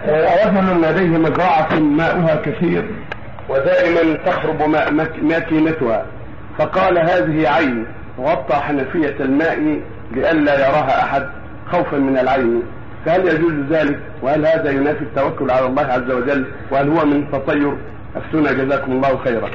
رجل لديه مزرعة ماؤها كثير ودائما تخرب ماكينتها، فقال هذه عين، وغطى حنفية الماء لئلا يراها أحد خوفا من العين، فهل يجوز ذلك؟ وهل هذا ينافي التوكل على الله عز وجل؟ وهل هو من تطير؟ أفتونا جزاكم الله خيرا.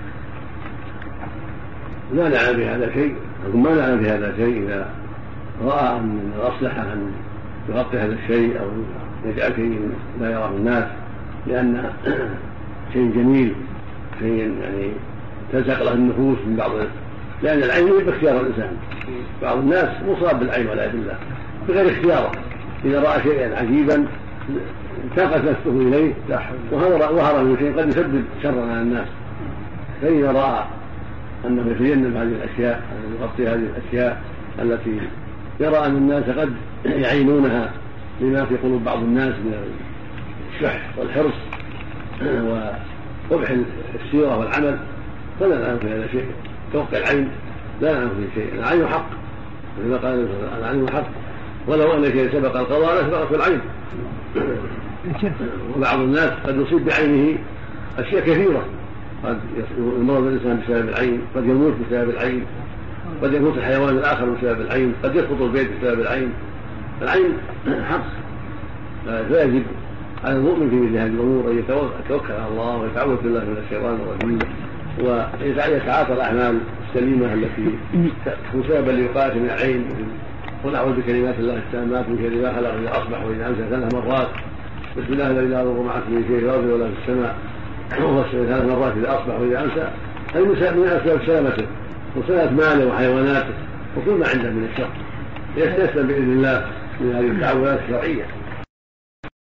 لا نعلم بهذا شيء، ما نعلم بهذا شيء. إذا رأى من الأصلح أن يغطي هذا الشيء أو يجعل شيء لا يراه الناس، لأن شيء جميل، شيء يعني تلصق له النفوس من بعض، لأن العين باختيار الإنسان. بعض الناس مصاب بالعين والعياذ بالله بغير اختياره، إذا رأى شيئا عجيبا انتقلت نفسه إليه وهرب من شيء قد يسبب شرا على الناس. فإذا رأى أنه يتجنب هذه الأشياء، أن يغطي هذه الأشياء التي يرى أن الناس قد يعينونها لما في قلوب بعض الناس من الشح والحرص وقبح السيرة والعمل، فلا نعلم في هذا شيء. توقع العين لا نعلم في شيء، العين حق كما قال العين حق، ولو أن شيء سبق القضاء لسبقت العين. وبعض الناس قد يصيب بعينه أشياء كثيرة، قد يمرض الإنسان بسبب العين، قد يموت بسبب العين، قد يموت الحيوان الآخر بسبب العين، قد يسقط البيت بسبب العين. العين حق، فيجب على المؤمن في مثل هذه الأمور أن يتوكل على الله ويتعوذ بالله من الشيطان الرجيم، ويتعاطى الأعمال السليمة التي تكون سببا لوقاية من العين. قل أعوذ بكلمات الله التامات من شر ما خلق إذا أصبح وإذا أمسى 3 مرات، بسم الله الذي لا يضر مع اسمه شيء في الأرض ولا في السماء، وهو 3 مرات إذا أصبح وإذا أمسى، هذه من أسباب سلامته وسلامة ماله وحيواناته وكل ما عنده من الشر، يستسلم بإذن الله من هذه التعوذات الشرعية.